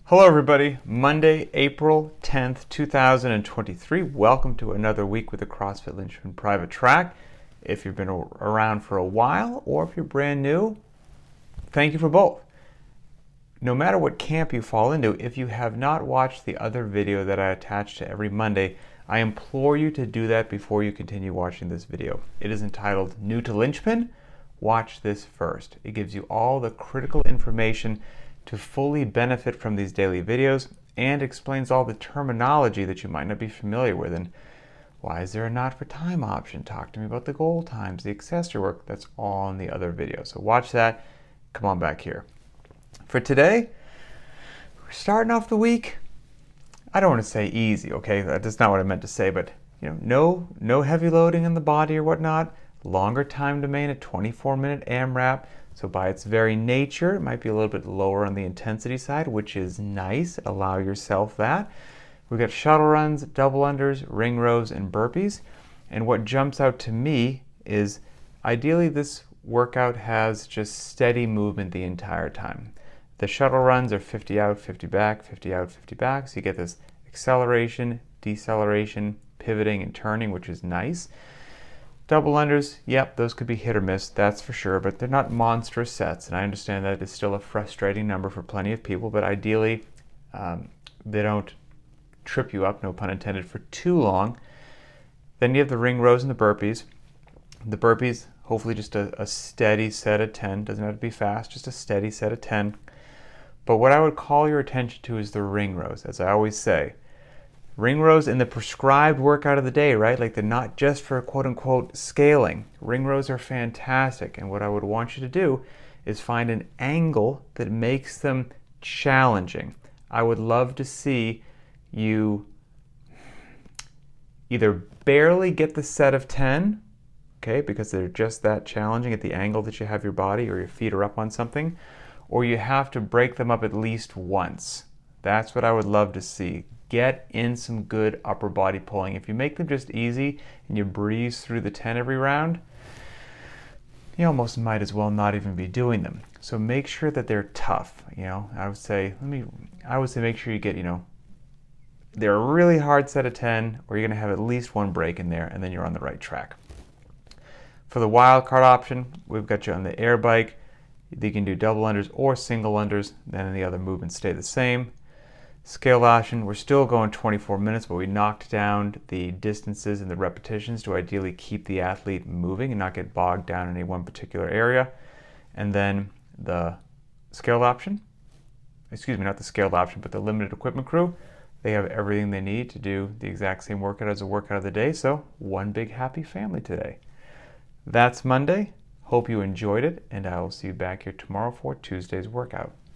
Hello everybody, Monday, April 10th, 2023. Welcome to another week with the CrossFit Linchpin Private Track. If you've been around for a while or if you're brand new, thank you for both. No matter what camp you fall into, if you have not watched the other video that I attach to every Monday, I implore you to do that before you continue watching this video. It is entitled New to Linchpin. Watch this first. It gives you all the critical information to fully benefit from these daily videos and explains all the terminology that you might not be familiar with. And why is there a not for time option? Talk to me about the goal times, the accessory work. That's all in the other video. So watch that. Come on back here. For today, we're starting off the week. I don't want to say easy, okay? That's not what I meant to say, but no heavy loading in the body or whatnot. Longer time domain, a 24-minute AMRAP. So by its very nature, it might be a little bit lower on the intensity side, which is nice. Allow yourself that. We've got shuttle runs, double unders, ring rows, and burpees. And what jumps out to me is ideally this workout has just steady movement the entire time. The shuttle runs are 50 out, 50 back, 50 out, 50 back. So you get this acceleration, deceleration, pivoting, and turning, which is nice. Double unders, yep, those could be hit or miss, that's for sure, but they're not monstrous sets, and I understand that it's still a frustrating number for plenty of people, but ideally they don't trip you up, no pun intended, for too long. Then you have the ring rows and the burpees. The burpees, hopefully just a steady set of 10, doesn't have to be fast, just a steady set of 10. But what I would call your attention to is the ring rows, as I always say. Ring rows in the prescribed workout of the day, right? Like they're not just for quote-unquote scaling. Ring rows are fantastic, and what I would want you to do is find an angle that makes them challenging. I would love to see you either barely get the set of 10, okay, because they're just that challenging at the angle that you have your body or your feet are up on something, or you have to break them up at least once. That's what I would love to see. Get in some good upper body pulling. If you make them just easy and you breeze through the 10 every round, you almost might as well not even be doing them. So make sure that they're tough. I would say make sure you get, they're a really hard set of 10, or you're going to have at least one break in there, and then you're on the right track. For the wild card option, we've got you on the air bike. You can do double unders or single unders, then the other movements stay the same. Scale option, we're still going 24 minutes, but we knocked down the distances and the repetitions to ideally keep the athlete moving and not get bogged down in any one particular area. And then the scaled option, not the scaled option, but the limited equipment crew, they have everything they need to do the exact same workout as a workout of the day. So one big happy family today. That's Monday. Hope you enjoyed it, and I will see you back here tomorrow for Tuesday's workout.